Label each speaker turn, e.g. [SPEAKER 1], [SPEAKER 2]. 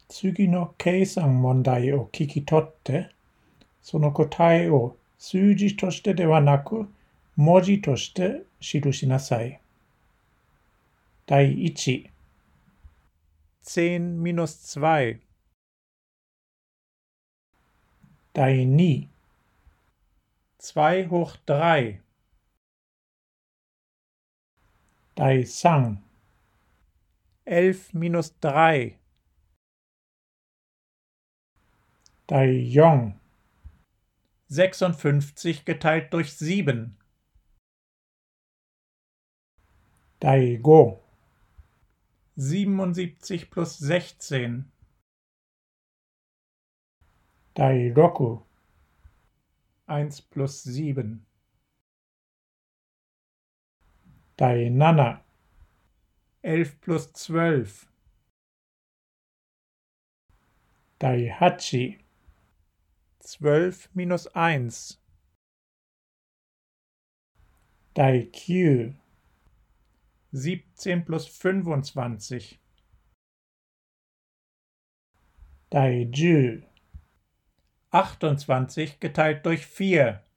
[SPEAKER 1] 次の計算問題を聞き取って、その答えを数字としてではなく、文字として記しなさい。第1、10 minus 2。第2、2 hoch 3。第3、11 minus 3。第4、56 geteilt durch 7.第5、77 plus 16.第6、1 plus 7.第7、11 plus 12.第8、12 minus 1.第9、17 plus 25. Die 10, 28 geteilt durch 4.